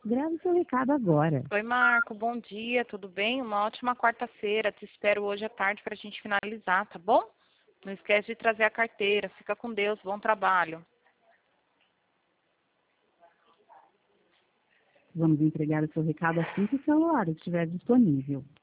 Grave seu recado agora. Oi, Marco, bom dia, tudo bem? Uma ótima quarta-feira. Te espero hoje à tarde para a gente finalizar, tá bom? Não esquece de trazer a carteira. Fica com Deus, bom trabalho. Vamos entregar o seu recado assim que o celular estiver disponível.